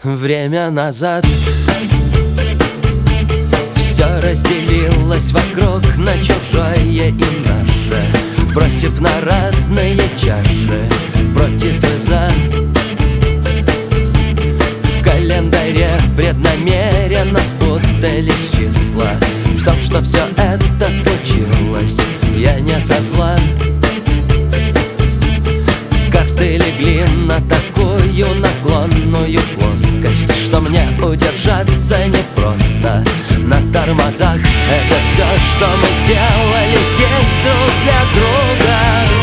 время назад. Все разделилось вокруг на чужое и наше, бросив на разные чаши, против и за. В календаре преднамеренно спутались числа. В том, что все это случилось, я не со зла. Карты легли на такую наклонную плоскость, что мне удержаться непросто на тормозах. Это все, что мы сделали здесь друг для друга,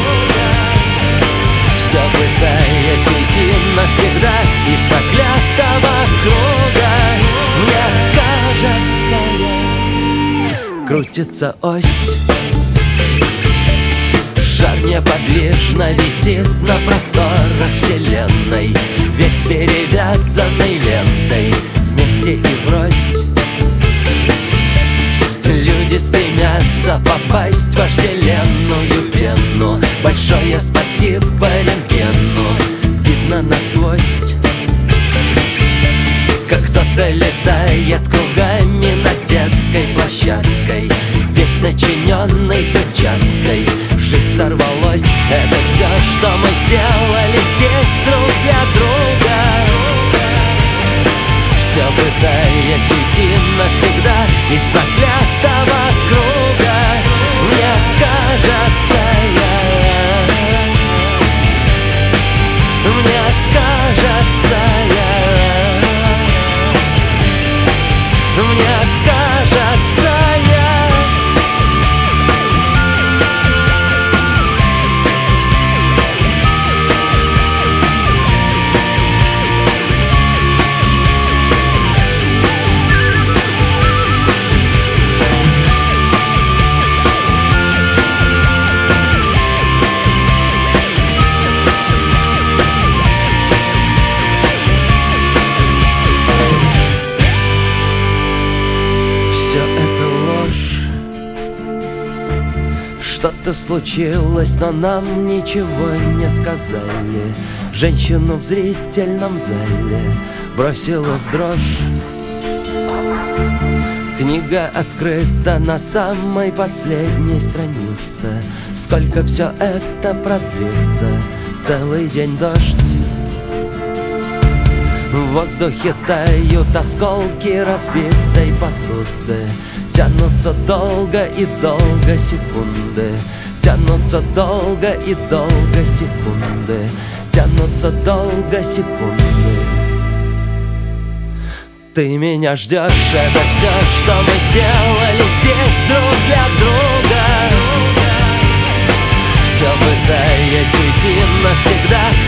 все пытаясь уйти навсегда из проклятого круга. Мне кажется, крутится ось, шар неподвижно висит на просторах вселенной, весь перевязанный лентой, вместе и врозь. Люди стремятся попасть в вожделенную вену. Большое спасибо рентгену, видно насквозь, как кто-то летает кругами над детской площадкой, весь начиненный взрывчаткой. Жить сорвалось, это все, что мы сделали здесь друг для друга, все пытаясь уйти навсегда из проклятого круга. Мне кажется, мне кажется, мне кажется, что-то случилось, но нам ничего не сказали. Женщину в зрительном зале бросила в дрожь. Книга открыта на самой последней странице. Сколько все это продлится? Целый день дождь. В воздухе тают осколки разбитой посуды. Тянутся долго и долго секунды, тянутся долго и долго секунды, тянутся долго секунды. Ты меня ждешь, это все, что мы сделали здесь друг для друга, все пытаясь уйти навсегда